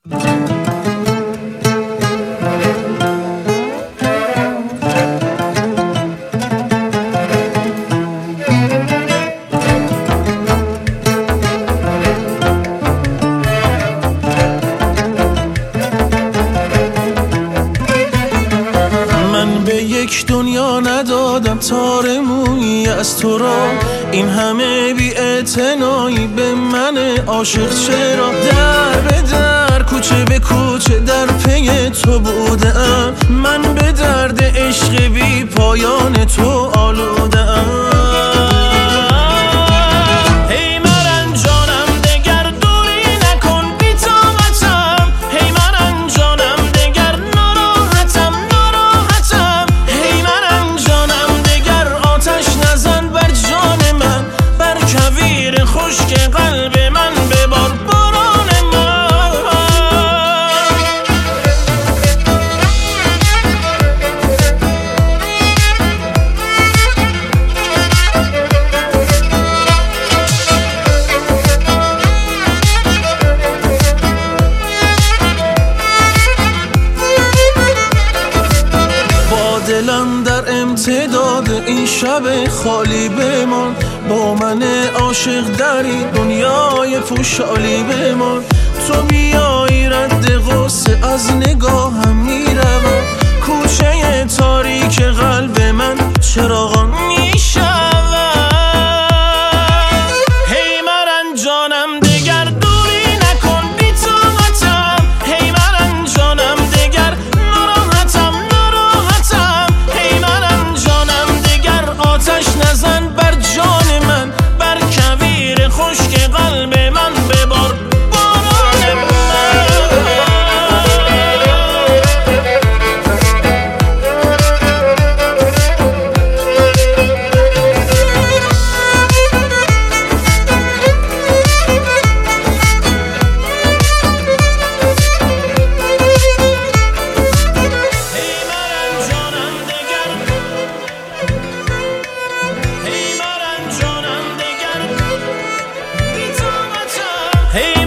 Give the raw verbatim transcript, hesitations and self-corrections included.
یک دنیا ندادم تار مویی از تو را، این همه بی اعتنایی به من عاشق چرا؟ در به در کوچه به کوچه در پی تو بودم، من به درد عشق بی پایان تو آلودم. دلم در امتداد این شب خالی بمان، با من عاشق در این دنیای پوشالی بمان. تو بیایی رد غصه از نگاهم میروم، کوچه تاریک قلب من چراغان میشود. هی مرن جانم دگر دوری نکن بی طاقتم، هی مرن جانم دگر ناراحتم ناراحتم، هی مرن جانم دگر آتش نزن بر جان من، بر کویر خشک قلب من ببار باران من. Hey